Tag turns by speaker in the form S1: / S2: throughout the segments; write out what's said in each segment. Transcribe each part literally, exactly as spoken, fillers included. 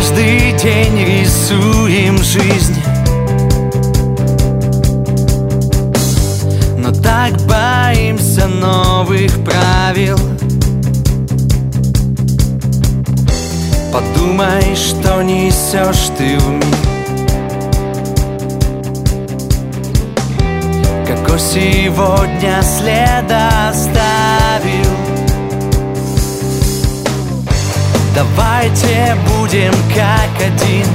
S1: каждый день рисуем жизнь, но так боимся новых правил. Подумай, что несешь ты в мир. Какой сегодня след оставил? Давайте будем как один.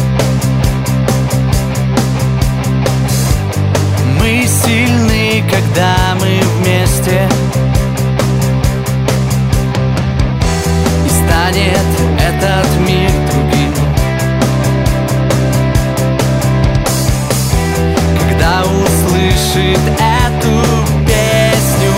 S1: Мы сильны, когда мы вместе, и станет этот мир другим. Когда услышит эту песню,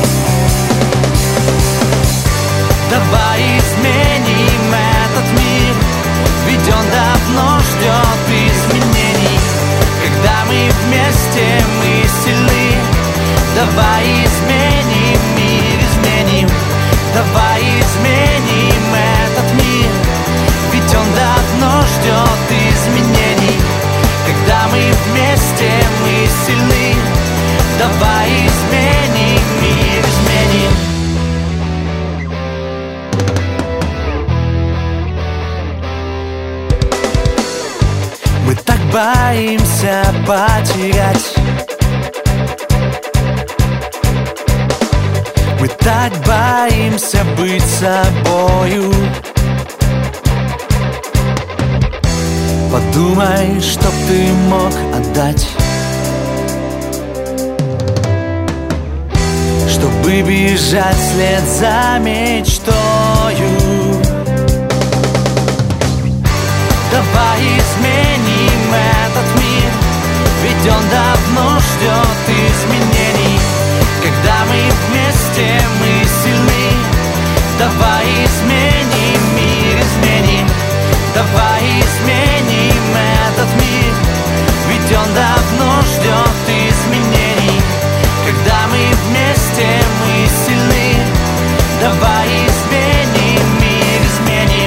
S1: давай изменим этот мир, ведь он давно ждет изменений. Когда мы вместе, мы сильны. Давай изменим мир, изменим. Давай изменим этот мир, ведь он давно ждет изменений. Когда мы вместе, мы сильны. Давай изменим мир, изменим. Мы так боимся потерять, мы так боимся быть собою. Подумай, что ты мог отдать, чтобы бежать вслед за мечтою. Давай изменим этот мир, ведь он давно ждет изменений. Когда мы вместе, мы сильны. Давай изменим мир, изменим. Давай изменим этот мир, ведь он давно ждет изменений. Когда мы вместе, мы сильны. Давай изменим мир, изменим.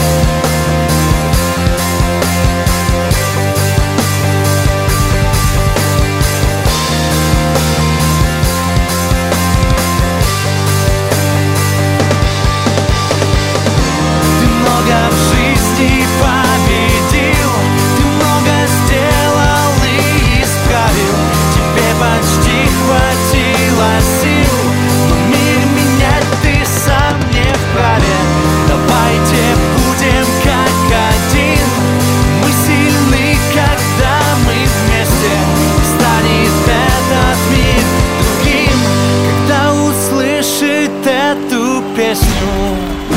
S1: В жизни победил, ты много сделал и исправил. Тебе почти хватило сил, но мир менять ты сам не вправе. Давайте будем как один. Мы сильны, когда мы вместе. Станет этот мир другим, когда услышит эту песню.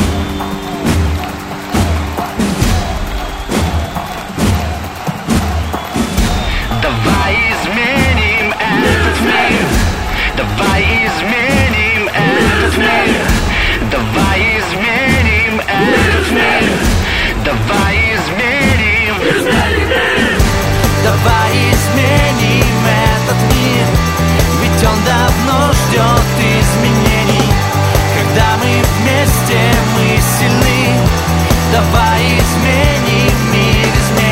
S2: Давай изменим этот мир. Давай изменим этот мир. Давай изменим этот мир. Давай изменим.
S1: Давай изменим этот мир, ведь он давно ждет изменений. Когда мы вместе, мы сильны. Давай изменим мир, изменим.